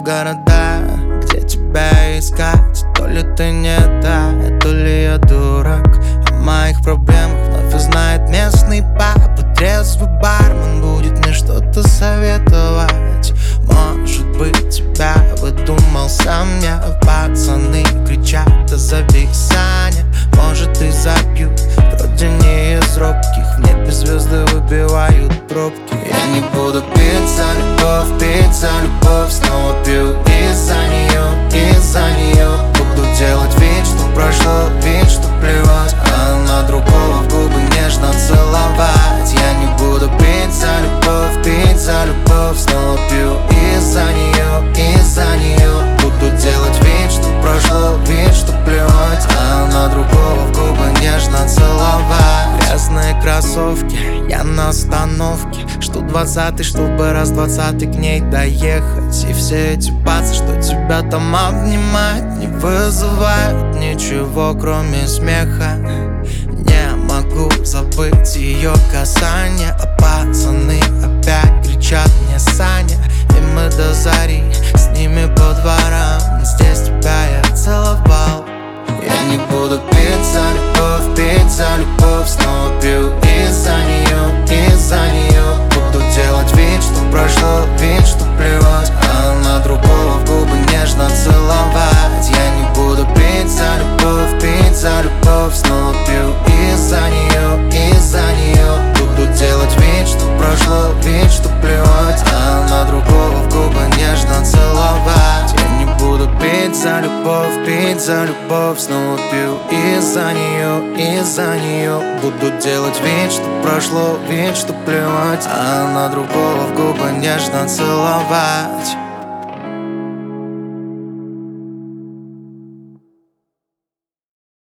города, где тебя искать. То ли ты не та, то ли я дурак. О моих проблемах вновь узнает местный папа. Трезвый бармен будет мне что-то советовать. Может быть, тебя выдумал сам я. Пацаны кричат: да забей, Саня. Может, и забью, вроде не из робких. В небе звезды выбивают пробки. Я не буду пить за любовь, пить за любовь. Снова пью из-за нее. Буду делать вид, что прошло, вид, что плевать, а на другого в губы нежно целовать. Я не буду пить за любовь, пить за любовь. Снова пью из-за нее. Буду делать вид, что прошло, вид, что плевать, а на другого в губы нежно целовать. Грязные кроссовки, я на остановке. Жду 20-й, чтобы раз 20-й к ней доехать. И все эти пацы, что тебя там обнимают, не вызывают ничего, кроме смеха. Не могу забыть ее касание. А пацаны опять кричат мне: Саня. И мы до зари с ними по дворам. Здесь тебя я целовал. Я не буду пить за любовь, пить за любовь. Снова пью из-за нее. Буду делать вид, что прошло, вид, что плевать, а на другого в губы нежно целовать. Я не буду пить за любовь, пить за любовь. Снова пью из-за нее. Буду делать вид, что прошло, вид, что плевать, а на другого в губы нежно целовать. Я не буду пить за любовь, пить за любовь. Снова пью из-за нее. Буду делать вид, что прошло, вид, что плевать, а на другого в губы нежно целовать.